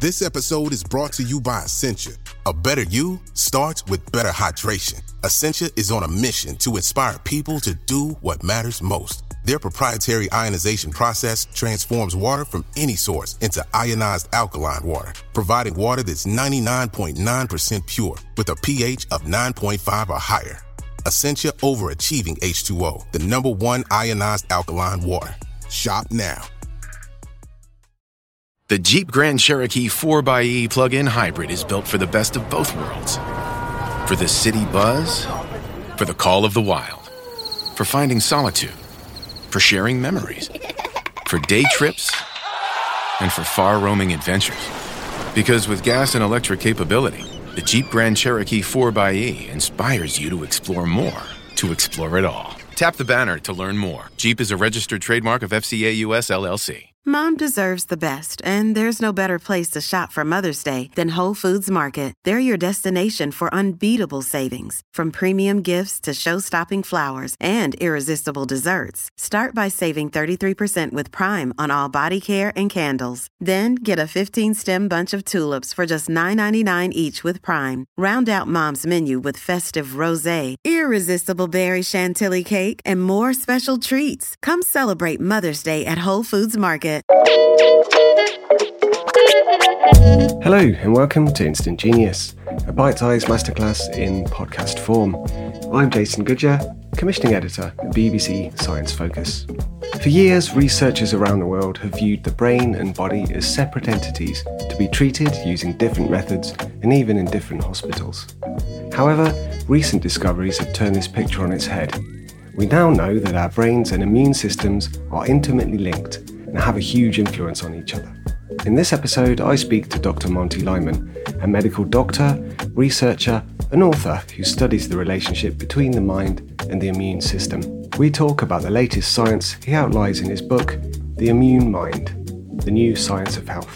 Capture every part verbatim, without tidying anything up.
This episode is brought to you by Essentia. A better you starts with better hydration. Essentia is on a mission to inspire people to do what matters most. Their proprietary ionization process transforms water from any source into ionized alkaline water, providing water that's ninety-nine point nine percent pure with a pH of nine point five or higher. Essentia Overachieving H two O, the number one ionized alkaline water. Shop now. The Jeep Grand Cherokee four by E plug-in hybrid is built for the best of both worlds. For the city buzz, for the call of the wild, for finding solitude, for sharing memories, for day trips, and for far-roaming adventures. Because with gas and electric capability, the Jeep Grand Cherokee four by E inspires you to explore more, to explore it all. Tap the banner to learn more. Jeep is a registered trademark of F C A U S L L C. Mom deserves the best, and there's no better place to shop for Mother's Day than Whole Foods Market. They're your destination for unbeatable savings, from premium gifts to show-stopping flowers and irresistible desserts. Start by saving thirty-three percent with Prime on all body care and candles. Then get a fifteen-stem bunch of tulips for just nine ninety-nine each with Prime. Round out Mom's menu with festive rosé, irresistible berry chantilly cake, and more special treats. Come celebrate Mother's Day at Whole Foods Market. Hello and welcome to Instant Genius, a bite-sized masterclass in podcast form. I'm Jason Goodyear, commissioning editor at B B C Science Focus. For years, researchers around the world have viewed the brain and body as separate entities to be treated using different methods and even in different hospitals. However, recent discoveries have turned this picture on its head. We now know that our brains and immune systems are intimately linked and have a huge influence on each other. In this episode, I speak to Doctor Monty Lyman, a medical doctor, researcher, and author who studies the relationship between the mind and the immune system. We talk about the latest science he outlines in his book, The Immune Mind, The New Science of Health.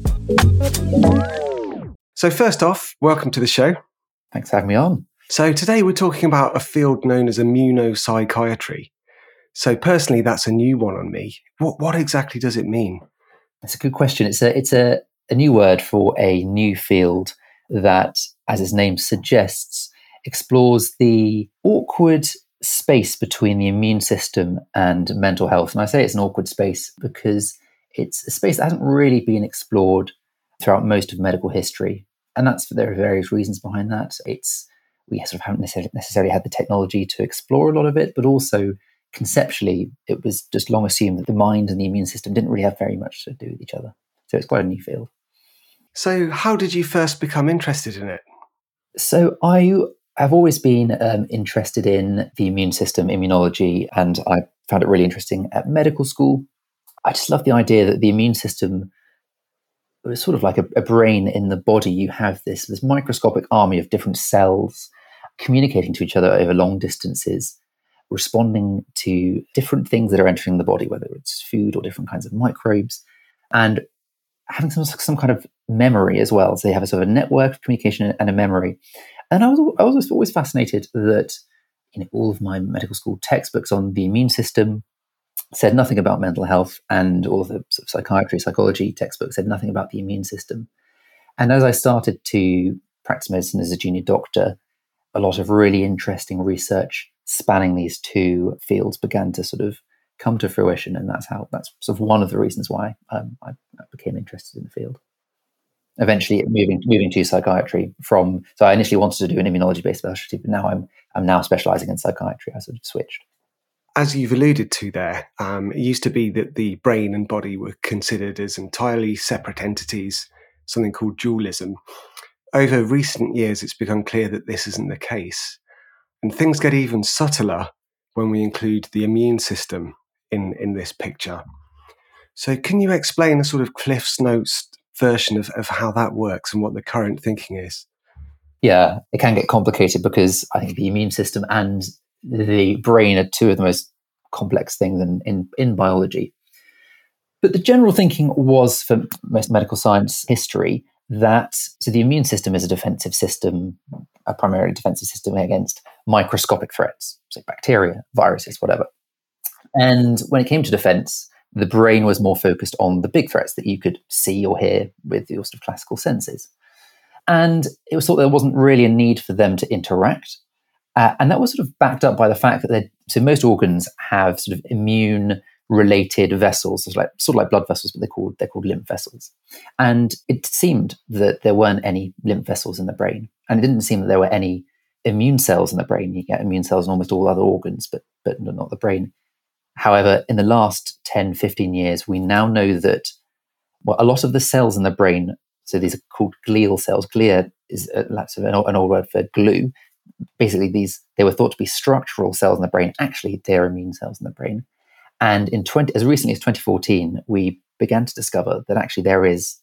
So first off, welcome to the show. Thanks for having me on. So today we're talking about a field known as immunopsychiatry. So personally, that's a new one on me. What what exactly does it mean? That's a good question. It's a it's a, a new word for a new field that, as its name suggests, explores the awkward space between the immune system and mental health. And I say it's an awkward space because it's a space that hasn't really been explored throughout most of medical history. And that's there are various reasons behind that. It's we sort of haven't necessarily, necessarily had the technology to explore a lot of it, but also conceptually, it was just long assumed that the mind and the immune system didn't really have very much to do with each other. So it's quite a new field. So how did you first become interested in it? So I have always been um, interested in the immune system, immunology, and I found it really interesting at medical school. I just love the idea that the immune system was sort of like a, a brain in the body. You have this, this microscopic army of different cells communicating to each other over long distances, responding to different things that are entering the body, whether it's food or different kinds of microbes, and having some some kind of memory as well. So they have a sort of a network of communication and a memory. And I was I was always fascinated that you know all of my medical school textbooks on the immune system said nothing about mental health, and all of the sort of psychiatry, psychology textbooks said nothing about the immune system. And as I started to practice medicine as a junior doctor, a lot of really interesting research spanning these two fields began to sort of come to fruition, and that's how that's sort of one of the reasons why um, I, I became interested in the field. Eventually, moving moving to psychiatry from so I initially wanted to do an immunology based specialty, but now I'm I'm now specialising in psychiatry. I sort of switched. As you've alluded to there, um, it used to be that the brain and body were considered as entirely separate entities, something called dualism. Over recent years, it's become clear that this isn't the case. And things get even subtler when we include the immune system in, in this picture. So can you explain a sort of Cliff's Notes version of, of how that works and what the current thinking is? Yeah, it can get complicated because I think the immune system and the brain are two of the most complex things in, in, in biology. But the general thinking was, for most medical science history, that so the immune system is a defensive system, a primarily defensive system against microscopic threats, so bacteria, viruses, whatever. And when it came to defense, the brain was more focused on the big threats that you could see or hear with your sort of classical senses. And it was thought there wasn't really a need for them to interact. Uh, and that was sort of backed up by the fact that so most organs have sort of immune-related vessels, sort of, like, sort of like blood vessels, but they're called, they're called lymph vessels. And it seemed that there weren't any lymph vessels in the brain. And it didn't seem that there were any immune cells in the brain. You get immune cells in almost all other organs, but but not the brain. However, in the last ten, fifteen years, we now know that well, a lot of the cells in the brain, so these are called glial cells. Glia is a, an old word for glue. Basically, these they were thought to be structural cells in the brain. Actually, they're immune cells in the brain. And in twenty, as recently as twenty fourteen, we began to discover that actually there is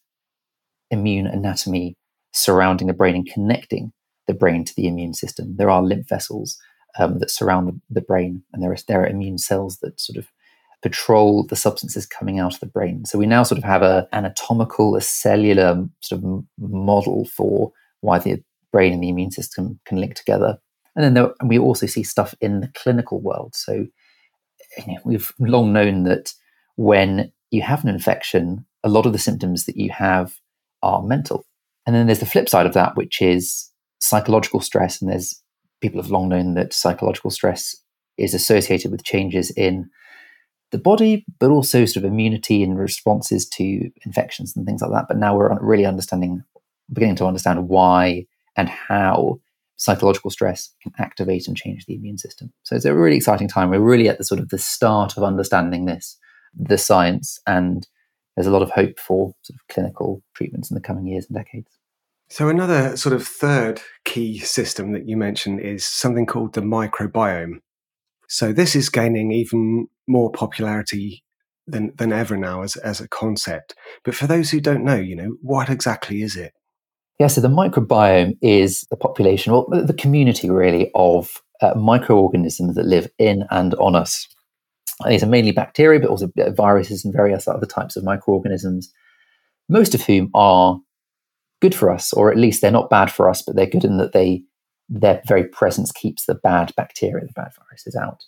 immune anatomy surrounding the brain and connecting the brain to the immune system. There are lymph vessels um, that surround the, the brain, and there are, there are immune cells that sort of patrol the substances coming out of the brain. So we now sort of have a anatomical, a cellular sort of model for why the brain and the immune system can link together. And then there, and we also see stuff in the clinical world. So you know, we've long known that when you have an infection, a lot of the symptoms that you have are mental. And then there's the flip side of that, which is psychological stress. And there's people have long known that psychological stress is associated with changes in the body, but also sort of immunity and responses to infections and things like that. But now we're really understanding, beginning to understand why and how psychological stress can activate and change the immune system. So it's a really exciting time. We're really at the sort of the start of understanding this, the science, and there's a lot of hope for sort of clinical treatments in the coming years and decades. So another sort of third key system that you mentioned is something called the microbiome. So this is gaining even more popularity than, than ever now as, as a concept. But for those who don't know, you know, what exactly is it? Yeah, so the microbiome is the population, or the community really, of uh, microorganisms that live in and on us. These are mainly bacteria, but also viruses and various other types of microorganisms, most of whom are good for us, or at least they're not bad for us, but they're good in that they their very presence keeps the bad bacteria, the bad viruses out.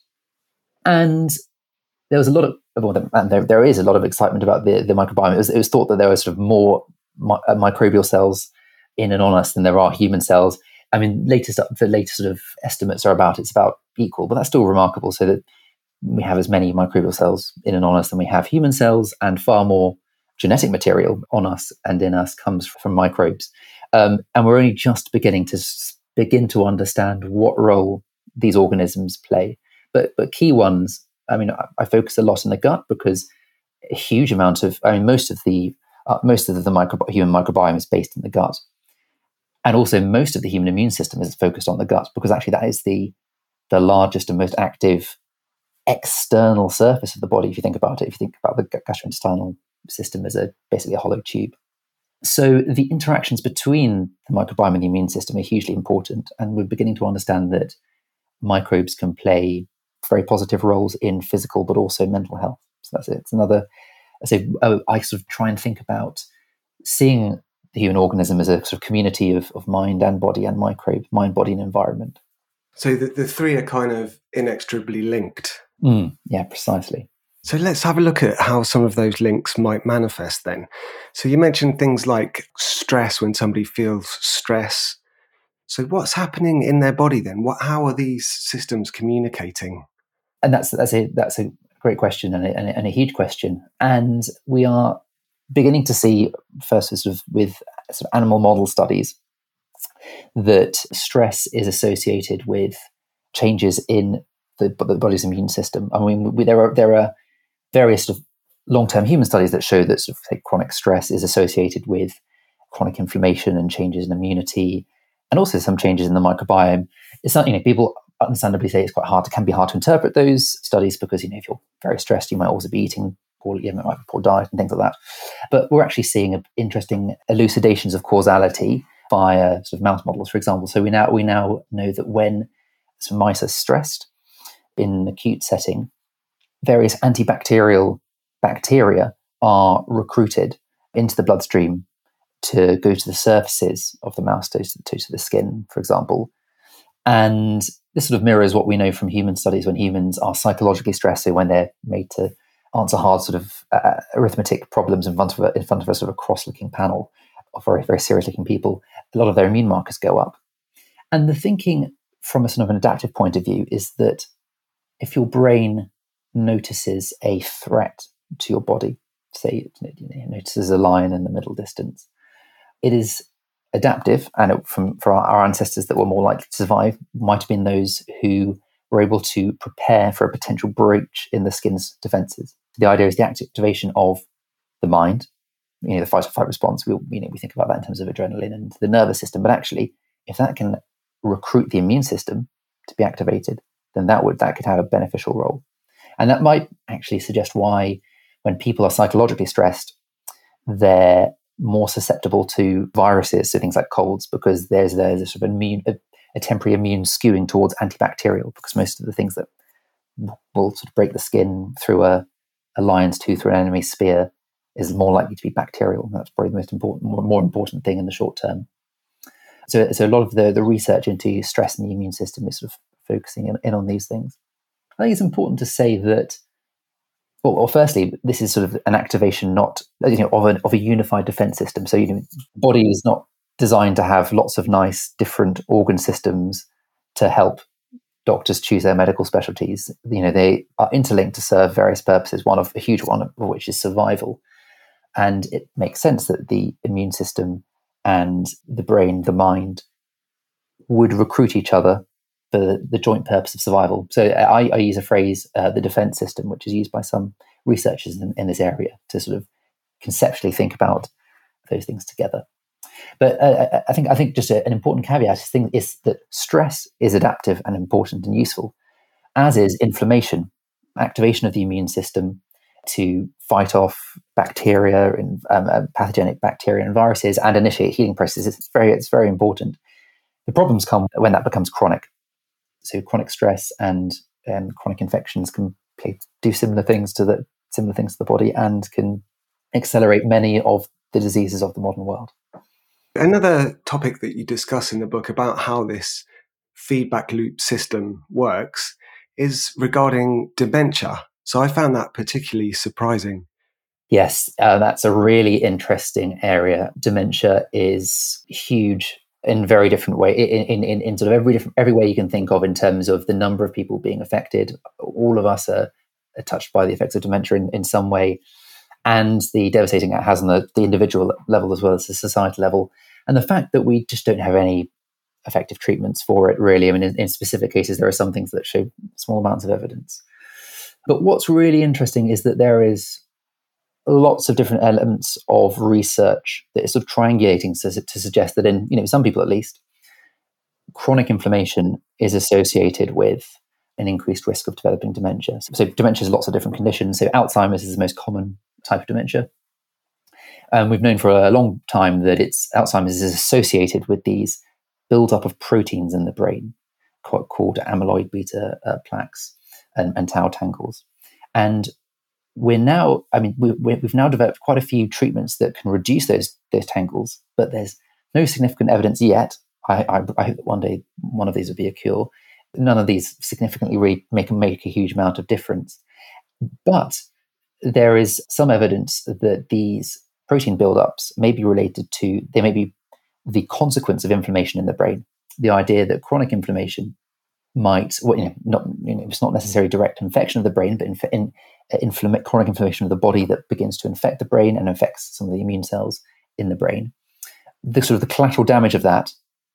And there was a lot of, well, and there, there is a lot of excitement about the, the microbiome. It was, it was thought that there were sort of more mi- uh, microbial cells in and on us than there are human cells. I mean, latest the latest sort of estimates are about it's about equal, but that's still remarkable. So that we have as many microbial cells in and on us than we have human cells, and far more genetic material on us and in us comes from microbes. Um, and we're only just beginning to s- begin to understand what role these organisms play. But but key ones, I mean, I, I focus a lot in the gut because a huge amount of, I mean, most of the uh, most of the micro, human microbiome is based in the gut. And also most of the human immune system is focused on the gut, because actually that is the the largest and most active external surface of the body, if you think about it, if you think about the gastrointestinal system as a basically a hollow tube. So the interactions between the microbiome and the immune system are hugely important, and we're beginning to understand that microbes can play very positive roles in physical but also mental health. So that's it. It's another, I say, I sort of try and think about seeing the human organism as a sort of community of, of mind and body and microbe, mind, body and environment. So the, the three are kind of inextricably linked. Mm, yeah, precisely. So let's have a look at how some of those links might manifest then. So you mentioned things like stress, when somebody feels stress. So what's happening in their body then? What, how are these systems communicating? And that's that's a that's a great question and a, and a, and a huge question. And we are beginning to see, first sort of with sort of animal model studies, that stress is associated with changes in the, the body's immune system. I mean, we, there are there are various sort of long-term human studies that show that sort of say, chronic stress is associated with chronic inflammation and changes in immunity, and also some changes in the microbiome. It's not, you know, people understandably say it's quite hard, it can be hard to interpret those studies because, you know, if you're very stressed, you might also be eating poorly, you might have a poor diet and things like that. But we're actually seeing interesting elucidations of causality via sort of mouse models, for example. So we now we now know that when some mice are stressed in an acute setting, various antibacterial bacteria are recruited into the bloodstream to go to the surfaces of the mouse, to, to the skin, for example. And this sort of mirrors what we know from human studies when humans are psychologically stressed, so when they're made to answer hard sort of uh, arithmetic problems in front of a, in front of a sort of cross-looking panel of very, very serious-looking people, a lot of their immune markers go up. And the thinking from a sort of an adaptive point of view is that if your brain notices a threat to your body, say it notices a lion in the middle distance, it is adaptive, and it, from for our, our ancestors that were more likely to survive might have been those who were able to prepare for a potential breach in the skin's defenses. The idea is the activation of the mind, you know, the fight or flight response. We, you know, we think about that in terms of adrenaline and the nervous system, but actually, if that can recruit the immune system to be activated, then that would that could have a beneficial role. And that might actually suggest why, when people are psychologically stressed, they're more susceptible to viruses, so things like colds, because there's there's a sort of immune, a, a temporary immune skewing towards antibacterial, because most of the things that will sort of break the skin through a, a lion's tooth or an enemy's spear is more likely to be bacterial. That's probably the most important, more, more important thing in the short term. So, so a lot of the, the research into stress in the immune system is sort of focusing in, in on these things. I think it's important to say that, well, well, firstly, this is sort of an activation not you know of, an, of a unified defense system. So, you know, the body is not designed to have lots of nice different organ systems to help doctors choose their medical specialties. You know, they are interlinked to serve various purposes. One of a huge one of which is survival, and it makes sense that the immune system and the brain, the mind, would recruit each other for the, the joint purpose of survival. So I, I use a phrase, uh, the defense system, which is used by some researchers in, in this area to sort of conceptually think about those things together. But uh, I think I think just a, an important caveat is, thing, is that stress is adaptive and important and useful, as is inflammation, activation of the immune system to fight off bacteria and um, uh, pathogenic bacteria and viruses and initiate healing processes. It's very, it's very important. The problems come when that becomes chronic. So chronic stress and um, chronic infections can do similar things to the similar things to the body and can accelerate many of the diseases of the modern world. Another topic that you discuss in the book about how this feedback loop system works is regarding dementia. So I found that particularly surprising. Yes, uh, that's a really interesting area. Dementia is huge in very different way, in, in, in sort of every different every way you can think of in terms of the number of people being affected. All of us are, are touched by the effects of dementia in, in some way, and the devastating it has on the, the individual level as well as the societal level. And the fact that we just don't have any effective treatments for it, really. I mean, in, in specific cases, there are some things that show small amounts of evidence. But what's really interesting is that there is lots of different elements of research that is sort of triangulating to, to suggest that in, you know, some people at least, chronic inflammation is associated with an increased risk of developing dementia. So, so dementia is lots of different conditions. So Alzheimer's is the most common type of dementia. And um, we've known for a long time that it's Alzheimer's is associated with these build-up of proteins in the brain called, called amyloid beta uh, plaques and, and tau tangles. And we're now, I mean, we, we've now developed quite a few treatments that can reduce those those tangles, but there's no significant evidence yet. I, I, I hope that one day one of these will be a cure. None of these significantly really make, make a huge amount of difference. But there is some evidence that these protein buildups may be related to, they may be the consequence of inflammation in the brain. The idea that chronic inflammation might, well, you know, not, you know, it's not necessarily direct infection of the brain, but in, in, infl- chronic inflammation of the body that begins to infect the brain and affects some of the immune cells in the brain. The sort of the collateral damage of that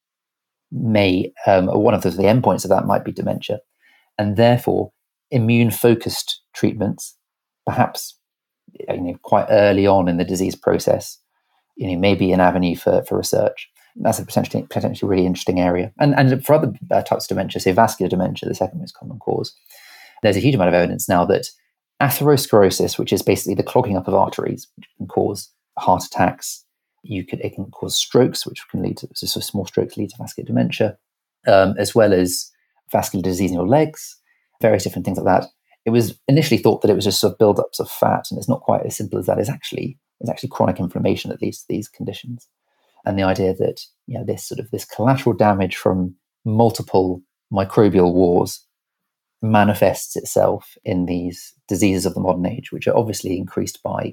may, um, one of the, the endpoints of that might be dementia. And therefore, immune-focused treatments, perhaps you know, quite early on in the disease process, you know, may be an avenue for, for research. That's a potentially potentially really interesting area. And and for other uh, types of dementia, say vascular dementia, the second most common cause, there's a huge amount of evidence now that atherosclerosis, which is basically the clogging up of arteries, which can cause heart attacks, you could it can cause strokes, which can lead to so small strokes lead to vascular dementia, um, as well as vascular disease in your legs, various different things like that. It was initially thought that it was just sort of buildups of fat, and it's not quite as simple as that. It's actually it's actually chronic inflammation that leads to these conditions. And the idea that, you know, this sort of this collateral damage from multiple microbial wars manifests itself in these diseases of the modern age, which are obviously increased by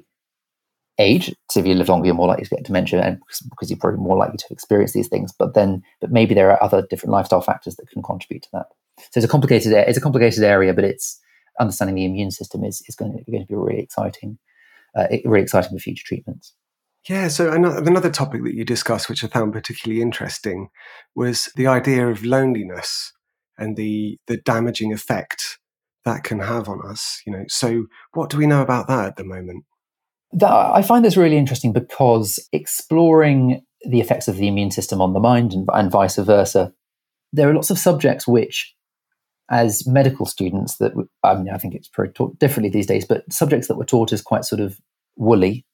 age. So if you live longer, you're more likely to get dementia, and because you're probably more likely to experience these things. But then, but maybe there are other different lifestyle factors that can contribute to that. So it's a complicated, it's a complicated area, but it's understanding the immune system is is going to, going to be really exciting, uh, really exciting for future treatments. Yeah. So another, another topic that you discussed, which I found particularly interesting, was the idea of loneliness and the the damaging effect that can have on us. You know, so what do we know about that at the moment? That, I find this really interesting because exploring the effects of the immune system on the mind and, and vice versa, there are lots of subjects which, as medical students, that I mean, I think it's probably taught differently these days, but subjects that were taught as quite sort of woolly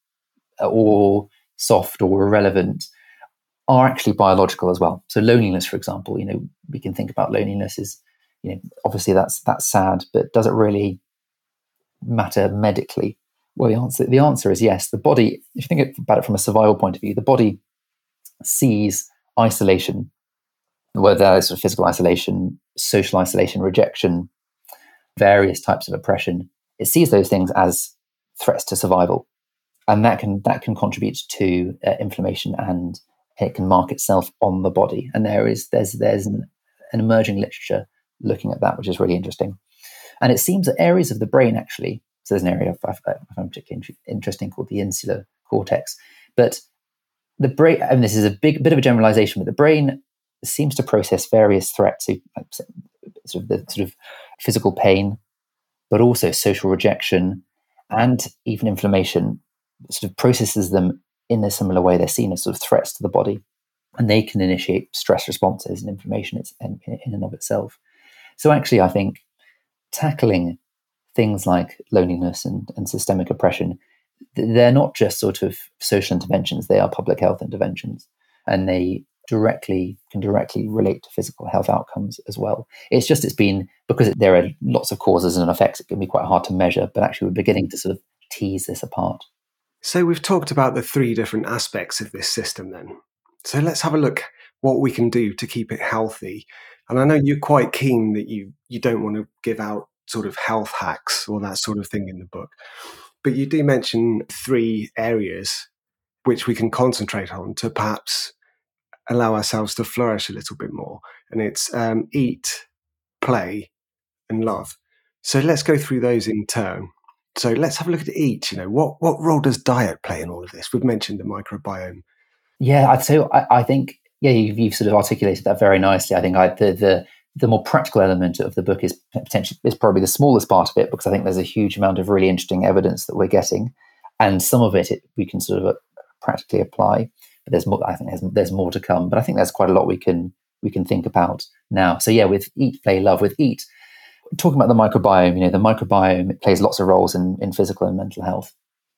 or soft or irrelevant are actually biological as well. So loneliness, for example, you know, we can think about loneliness as, you know, obviously that's that's sad, but does it really matter medically? Well, the answer the answer is yes. The body, if you think about it from a survival point of view, the body sees isolation, whether that is sort of physical isolation, social isolation, rejection, various types of oppression. It sees those things as threats to survival, and that can that can contribute to uh, inflammation, and it can mark itself on the body. And there is there's there's an, an emerging literature looking at that, which is really interesting. And it seems that areas of the brain actually. So there's an area I find particularly interesting called the insular cortex. But the brain, and this is a big bit of a generalization, but the brain seems to process various threats, so like sort of the sort of physical pain, but also social rejection and even inflammation. Sort of processes them in a similar way. They're seen as sort of threats to the body, and they can initiate stress responses and inflammation in, in and of itself. So actually, I think tackling things like loneliness and, and systemic oppression, they're not just sort of social interventions, they are public health interventions, and they directly can directly relate to physical health outcomes as well. It's just, it's been, because there are lots of causes and effects, it can be quite hard to measure, but actually we're beginning to sort of tease this apart. So we've talked about the three different aspects of this system then. So let's have a look what we can do to keep it healthy. And I know you're quite keen that you you don't want to give out sort of health hacks or that sort of thing in the book. But you do mention three areas which we can concentrate on to perhaps allow ourselves to flourish a little bit more. And it's um, eat, play, and love. So let's go through those in turn. So let's have a look at each. You know, what, what role does diet play in all of this? We've mentioned the microbiome. Yeah, I'd say, I, I think, yeah, you've, you've sort of articulated that very nicely. I think I, the, the the more practical element of the book is potentially is probably the smallest part of it, because I think there's a huge amount of really interesting evidence that we're getting, and some of it, it we can sort of uh, practically apply. But there's more. I think there's there's more to come. But I think there's quite a lot we can we can think about now. So yeah, with eat, play, love. With eat, talking about the microbiome, you know, the microbiome plays lots of roles in in physical and mental health,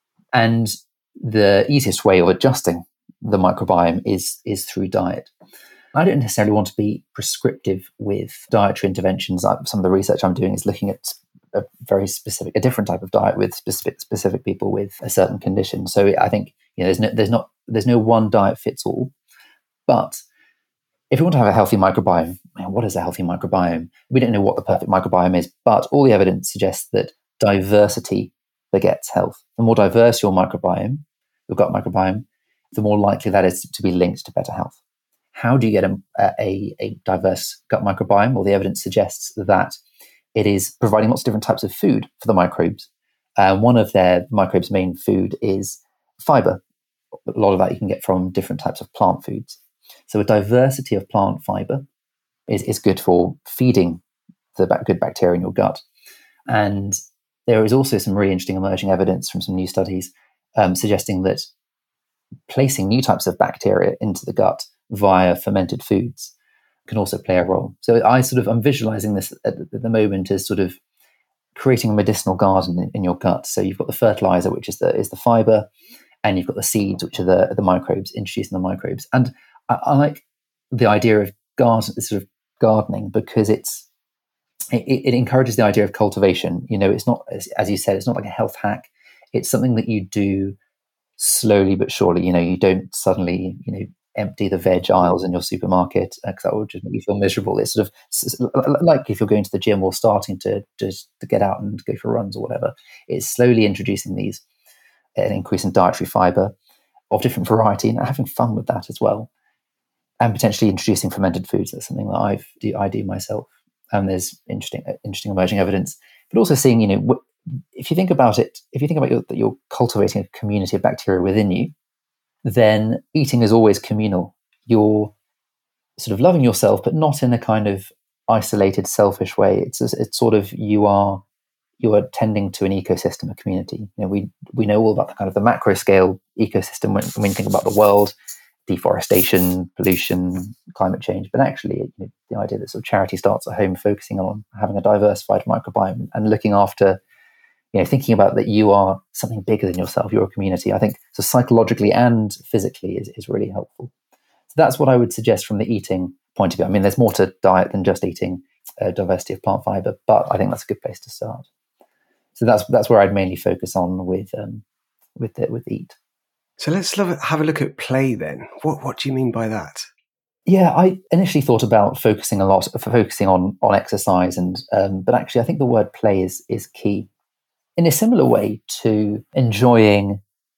and the easiest way of adjusting the microbiome is is through diet. I don't necessarily want to be prescriptive with dietary interventions. Some of the research I'm doing is looking at a very specific, a different type of diet with specific specific people with a certain condition. So I think, you know, there's no, there's not there's no one diet fits all. But if we want to have a healthy microbiome, man, what is a healthy microbiome? We don't know what the perfect microbiome is, but all the evidence suggests that diversity begets health. The more diverse your microbiome, your gut microbiome, the more likely that is to be linked to better health. How do you get a, a, a diverse gut microbiome? Well, the evidence suggests that it is providing lots of different types of food for the microbes. Uh, one of their microbes' main food is fiber. A lot of that you can get from different types of plant foods. So a diversity of plant fiber is, is good for feeding the good bacteria in your gut. And there is also some really interesting emerging evidence from some new studies um, suggesting that placing new types of bacteria into the gut via fermented foods can also play a role. So I sort of, I'm visualizing this at the moment as sort of creating a medicinal garden in, in your gut. So you've got the fertilizer, which is the is the fiber, and you've got the seeds, which are the, the microbes, introducing the microbes. And I, I like the idea of garden, sort of gardening, because it's it, it encourages the idea of cultivation. You know, it's not, as, as you said, it's not like a health hack. It's something that you do slowly but surely. You know, you don't suddenly, you know, empty the veg aisles in your supermarket because that would just make you feel miserable. It's sort of like if you're going to the gym or starting to just to get out and go for runs or whatever. It's slowly introducing these, an increase in dietary fiber of different variety and having fun with that as well. And potentially introducing fermented foods. That's something that I've do, I do myself. And there's interesting, interesting emerging evidence. But also seeing, you know, if you think about it, if you think about your, that you're cultivating a community of bacteria within you, then eating is always communal. You're sort of loving yourself, but not in a kind of isolated, selfish way. It's it's sort of you are you are tending to an ecosystem, a community. You know, we we know all about the kind of the macro scale ecosystem when, when you think about the world. Deforestation, pollution, climate change, but actually you know, the idea that sort of charity starts at home, focusing on having a diversified microbiome and looking after, you know, thinking about that you are something bigger than yourself, you're a community, I think so psychologically and physically is, is really helpful. So that's what I would suggest from the eating point of view. I mean, there's more to diet than just eating a diversity of plant fiber, but I think that's a good place to start. So that's that's where I'd mainly focus on with um, with the, with eat. So let's love, have a look at play then. What what do you mean by that? Yeah, I initially thought about focusing a lot, focusing on on exercise, and um, but actually, I think the word play is is key. In a similar way to enjoying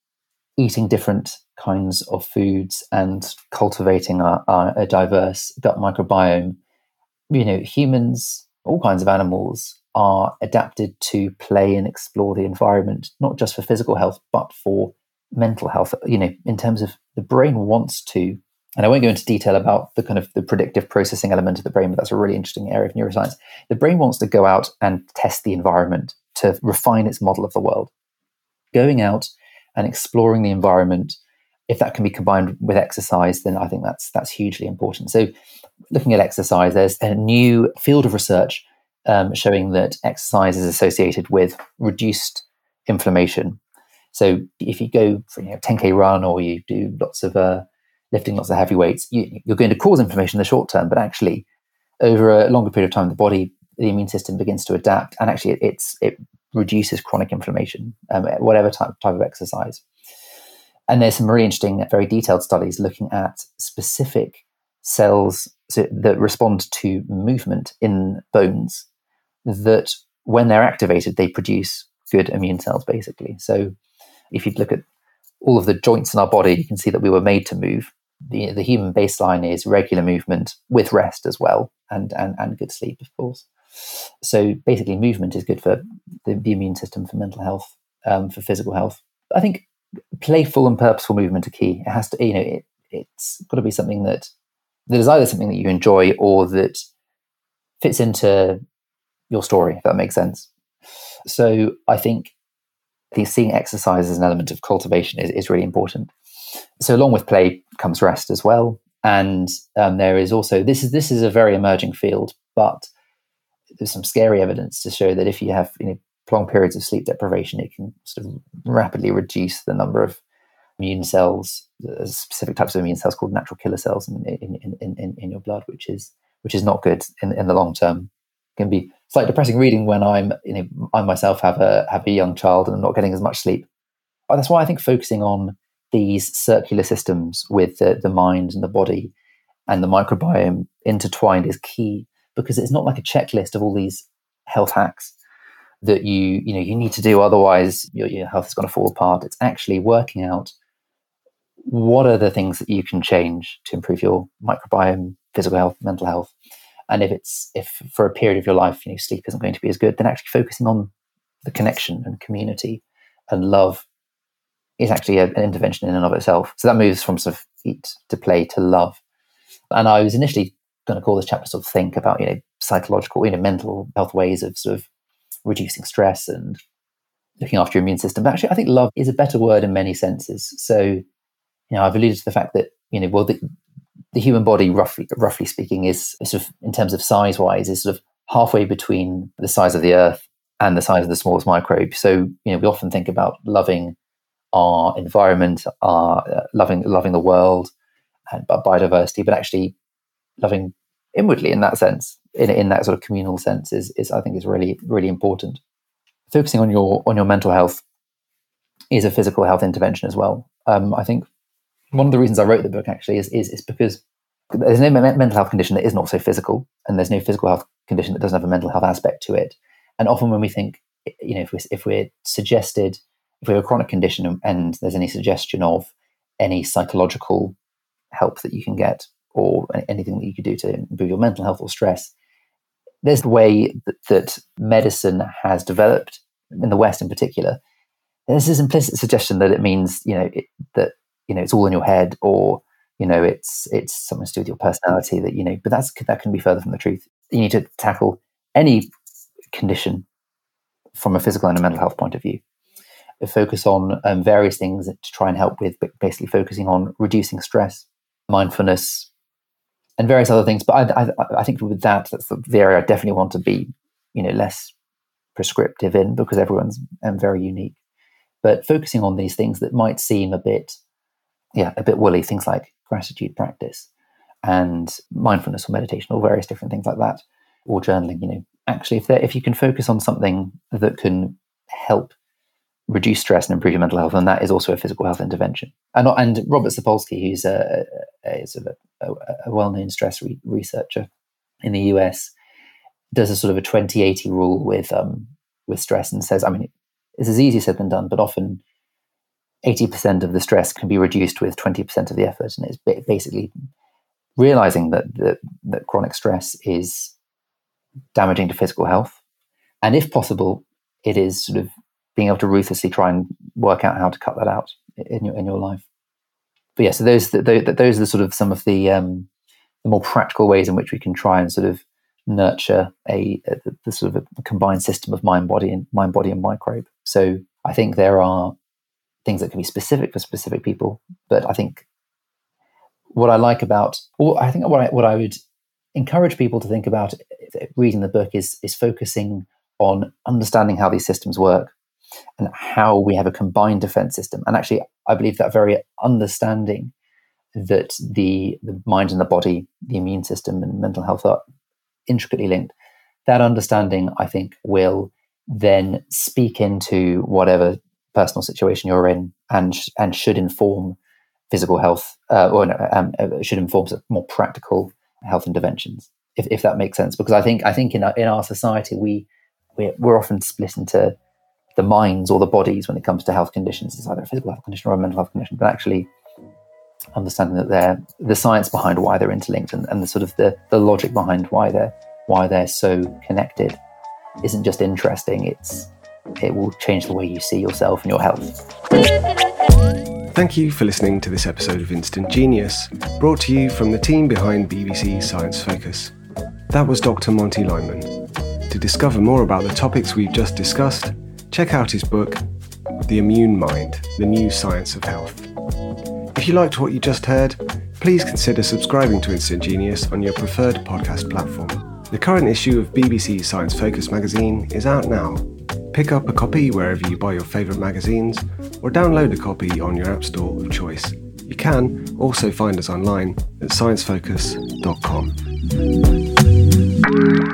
eating different kinds of foods and cultivating a, a diverse gut microbiome, you know, humans, all kinds of animals, are adapted to play and explore the environment, not just for physical health, but for mental health. You know, in terms of the brain wants to, and I won't go into detail about the kind of the predictive processing element of the brain, but that's a really interesting area of neuroscience. The brain wants to go out and test the environment to refine its model of the world. Going out and exploring the environment, if that can be combined with exercise, then I think that's that's hugely important. So looking at exercise, there's a new field of research um, showing that exercise is associated with reduced inflammation. So if you go for you know, ten K run or you do lots of uh, lifting, lots of heavy weights, you, you're going to cause inflammation in the short term, but actually over a longer period of time, the body, the immune system begins to adapt, and actually it, it's it reduces chronic inflammation, um, whatever type, type of exercise. And there's some really interesting, very detailed studies looking at specific cells so, that respond to movement in bones, that when they're activated, they produce good immune cells, basically. So if you look at all of the joints in our body, you can see that we were made to move. The, the human baseline is regular movement with rest as well, and, and, and good sleep, of course. So basically movement is good for the, the immune system, for mental health, um, for physical health. I think playful and purposeful movement are key. It has to, you know, it, it's got to be something that, that is either something that you enjoy or that fits into your story, if that makes sense. So I think the seeing exercise as an element of cultivation is, is really important. So along with play comes rest as well. And um, there is also, this is this is a very emerging field, but there's some scary evidence to show that if you have you know, long periods of sleep deprivation, it can sort of rapidly reduce the number of immune cells, uh, specific types of immune cells called natural killer cells in in, in, in, in your blood, which is which is not good in, in the long term. It can be slightly depressing reading when I'm, you know, I myself have a have a young child and I'm not getting as much sleep. But that's why I think focusing on these circular systems with the, the mind and the body and the microbiome intertwined is key, because it's not like a checklist of all these health hacks that you you know you need to do, otherwise your, your health is going to fall apart. It's actually working out what are the things that you can change to improve your microbiome, physical health, mental health. And if it's if for a period of your life, you know, sleep isn't going to be as good, then actually focusing on the connection and community and love is actually a, an intervention in and of itself. So that moves from sort of eat to play to love. And I was initially going to call this chapter sort of think about, you know, psychological, you know, mental health ways of sort of reducing stress and looking after your immune system. But actually, I think love is a better word in many senses. So, you know, I've alluded to the fact that, you know, well, the, the human body, roughly roughly speaking, is sort of, in terms of size-wise, is sort of halfway between the size of the Earth and the size of the smallest microbe. So, you know, we often think about loving our environment, our uh, loving loving the world, and biodiversity, but actually loving inwardly in that sense, in in that sort of communal sense, is is I think is really really important. Focusing on your on your mental health is a physical health intervention as well. Um, I think one of the reasons I wrote the book actually is, is, is because there's no mental health condition that isn't also physical, and there's no physical health condition that doesn't have a mental health aspect to it. And often when we think, you know, if we're, if we're suggested, if we have a chronic condition and, and there's any suggestion of any psychological help that you can get or anything that you could do to improve your mental health or stress, there's the way that, that medicine has developed in the West in particular. There's this implicit suggestion that it means, you know, it, that, you know, it's all in your head, or, you know, it's it's something to do with your personality, that, you know, but that's that can be further from the truth. You need to tackle any condition from a physical and a mental health point of view. Focus on um, various things to try and help with, but basically focusing on reducing stress, mindfulness, and various other things. But I, I, I think with that, that's the area I definitely want to be, you know, less prescriptive in, because everyone's um, very unique. But focusing on these things that might seem a bit, yeah, a bit woolly, things like gratitude practice and mindfulness or meditation or various different things like that, or journaling. You know, actually, if if you can focus on something that can help reduce stress and improve your mental health, and that is also a physical health intervention. And and Robert Sapolsky, who's a, a, a sort of a, a well-known stress re- researcher in the U S, does a sort of a twenty eighty rule with um with stress, and says, I mean, this is easier said than done, but often eighty percent of the stress can be reduced with twenty percent of the effort. And it's basically realizing that, that, that chronic stress is damaging to physical health. And if possible, it is sort of being able to ruthlessly try and work out how to cut that out in your in your life. But yeah, so those those, those are the sort of some of the, um, the more practical ways in which we can try and sort of nurture a, a the sort of a combined system of mind, body, and mind, body, and microbe. So I think there are things that can be specific for specific people, but I think what I like about, or I think what I, what I would encourage people to think about reading the book is is focusing on understanding how these systems work and how we have a combined defense system. And actually, I believe that very understanding that the the mind and the body, the immune system and mental health are intricately linked, that understanding, I think, will then speak into whatever personal situation you're in, and and should inform physical health, uh, or no, um, should inform more practical health interventions, if, if that makes sense. Because I think I think in our, in our society we we're, we're often split into the minds or the bodies when it comes to health conditions. It's either a physical health condition or a mental health condition, but actually understanding that they're the science behind why they're interlinked, and, and the sort of the, the logic behind why they're why they're so connected isn't just interesting, it's it will change the way you see yourself and your health. Thank you for listening to this episode of Instant Genius, brought to you from the team behind B B C Science Focus. That was Doctor Monty Lyman. To discover more about the topics we've just discussed, check out his book, The Immune Mind, The New Science of Health. If you liked what you just heard, please consider subscribing to Instant Genius on your preferred podcast platform. The current issue of B B C Science Focus magazine is out now. Pick up a copy wherever you buy your favourite magazines, or download a copy on your app store of choice. You can also find us online at science focus dot com.